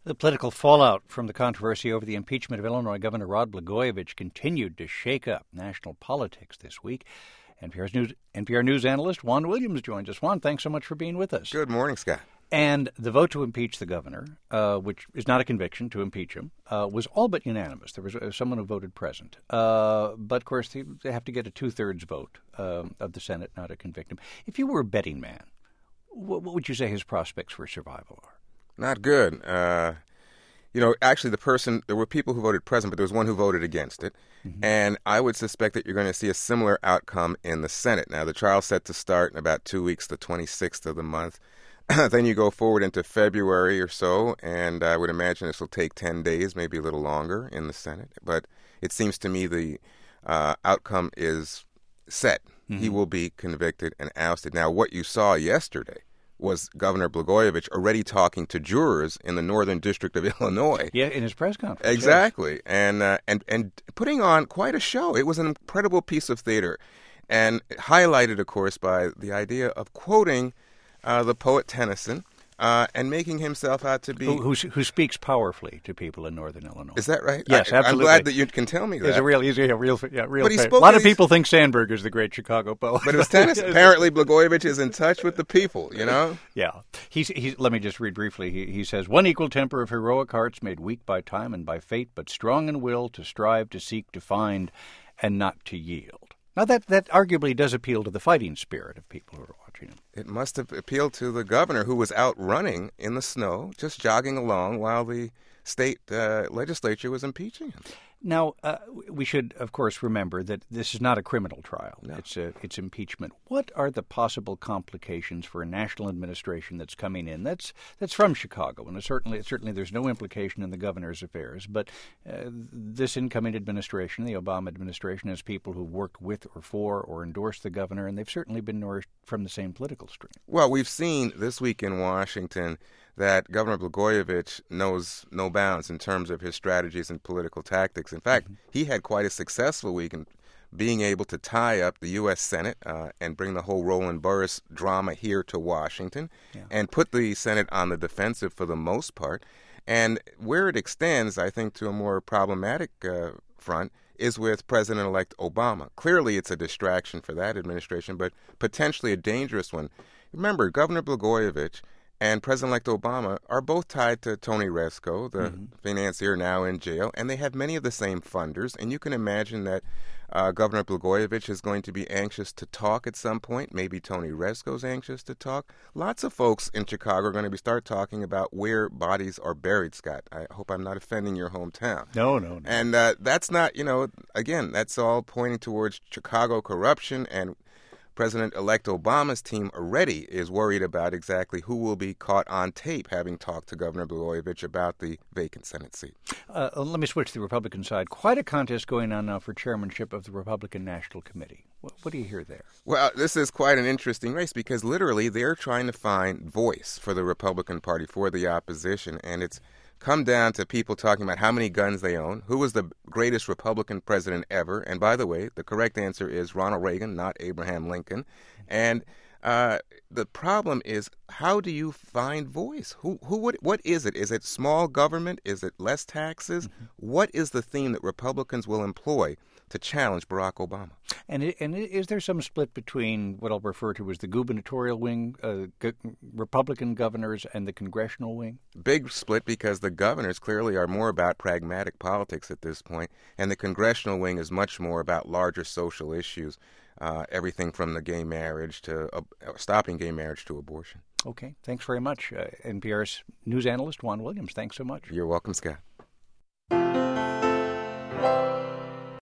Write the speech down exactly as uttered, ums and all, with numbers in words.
The political fallout from the controversy over the impeachment of Illinois Governor Rod Blagojevich continued to shake up national politics this week. N P R's news, N P R news analyst Juan Williams joins us. Juan, thanks so much for being with us. Good morning, Scott. And the vote to impeach the governor, uh, which is not a conviction, to impeach him, uh, was all but unanimous. There was uh, someone who voted present. Uh, but, of course, they, they have to get a two-thirds vote um, of the Senate now to convict him. If you were a betting man, what, what would you say his prospects for survival are? Not good. Uh, you know, actually, the person, there were people who voted present, but there was one who voted against it. Mm-hmm. And I would suspect that you're going to see a similar outcome in the Senate. Now, the trial's set to start in about two weeks, the twenty-sixth of the month. Then you go forward into February or so, and I would imagine this will take ten days, maybe a little longer in the Senate. But it seems to me the uh, outcome is set. Mm-hmm. He will be convicted and ousted. Now, what you saw yesterday was Governor Blagojevich already talking to jurors in the Northern District of Illinois. Yeah, in his press conference. Exactly, yes. and uh, and and putting on quite a show. It was an incredible piece of theater, and highlighted, of course, by the idea of quoting uh, the poet Tennyson uh, and making himself out to be who, who who speaks powerfully to people in Northern Illinois. Is that right? Yes, I, absolutely. I'm glad that you can tell me that. He's a real, he's a real, yeah, real. But he fan. spoke A lot of these... people think Sandburg is the great Chicago poet. But it was Tennyson. Apparently, Blagojevich is in touch with the people. You know. Yeah. He's. He's. Let me just read briefly. He, he says, "One equal temper of heroic hearts, made weak by time and by fate, but strong in will to strive, to seek, to find, and not to yield." Now, that, that arguably does appeal to the fighting spirit of people who are watching him. It must have appealed to the governor, who was out running in the snow, just jogging along while the state uh, legislature was impeaching him. Now, uh, we should, of course, remember that this is not a criminal trial. No. It's a, it's impeachment. What are the possible complications for a national administration that's coming in? That's that's from Chicago, and certainly certainly there's no implication in the governor's affairs. But uh, this incoming administration, the Obama administration, has people who worked with or for or endorsed the governor, and they've certainly been nourished from the same political stream. Well, we've seen this week in Washington that Governor Blagojevich knows no bounds in terms of his strategies and political tactics. In fact, mm-hmm. he had quite a successful week in being able to tie up the U S Senate uh, and bring the whole Roland Burris drama here to Washington yeah. and put the Senate on the defensive for the most part. And where it extends, I think, to a more problematic uh, front is with President-elect Obama. Clearly, it's a distraction for that administration, but potentially a dangerous one. Remember, Governor Blagojevich and President-elect Obama are both tied to Tony Rezko, the mm-hmm. financier now in jail, and they have many of the same funders. And you can imagine that uh, Governor Blagojevich is going to be anxious to talk at some point. Maybe Tony Rezko's anxious to talk. Lots of folks in Chicago are going to be start talking about where bodies are buried, Scott. I hope I'm not offending your hometown. No, no, no. And uh, that's not, you know, again, that's all pointing towards Chicago corruption, and President-elect Obama's team already is worried about exactly who will be caught on tape having talked to Governor Blagojevich about the vacant Senate seat. Uh, let me switch to the Republican side. Quite a contest going on now for chairmanship of the Republican National Committee. What, what do you hear there? Well, this is quite an interesting race because literally they're trying to find voice for the Republican Party, for the opposition, and it's come down to people talking about how many guns they own, who was the greatest Republican president ever. And by the way, the correct answer is Ronald Reagan, not Abraham Lincoln. And uh, the problem is, how do you find voice? Who, who, what, what is it? Is it small government? Is it less taxes? Mm-hmm. What is the theme that Republicans will employ to challenge Barack Obama? And it, and is there some split between what I'll refer to as the gubernatorial wing, uh, g- Republican governors, and the congressional wing? Big split, because the governors clearly are more about pragmatic politics at this point, and the congressional wing is much more about larger social issues, uh, everything from the gay marriage to uh, stopping gay marriage to abortion. Okay, thanks very much. Uh, N P R's news analyst Juan Williams, thanks so much. You're welcome, Scott.